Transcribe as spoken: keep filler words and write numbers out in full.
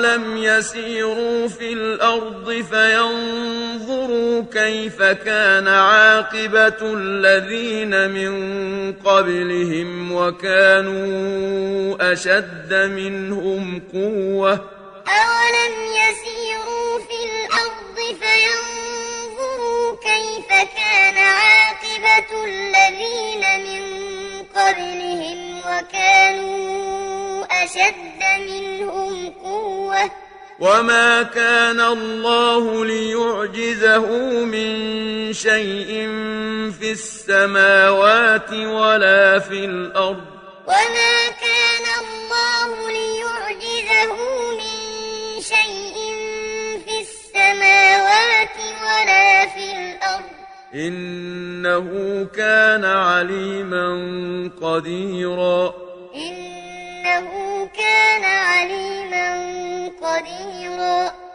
أَوَلَمْ يَسِيرُوا فِي الْأَرْضِ فَيَنظُرُوا كَيْفَ كَانَ عَاقِبَةُ الَّذِينَ مِن قَبْلِهِمْ وَكَانُوا أَشَدَّ مِنْهُمْ قُوَّةً أَوَلَمْ يَسِيرُوا فِي الْأَرْضِ فَيَنظُرُوا كَيْفَ كَانَ عَاقِبَةُ الَّذِينَ مِن قَبْلِهِمْ وَكَانُوا أَشَدَّ مِنْهُمْ قُوَّةً وَمَا كَانَ اللَّهُ لِيُعْجِزَهُ مِن شَيْءٍ فِي السَّمَاوَاتِ وَلَا فِي الْأَرْضِ وَمَا كَانَ اللَّهُ لِيُعْجِزَهُ مِن شَيْءٍ فِي السَّمَاوَاتِ وَلَا فِي الْأَرْضِ إِنَّهُ كَانَ عَلِيمًا قَدِيرًا إِنَّهُ كَانَ عَلِيمًا قَدِيرًا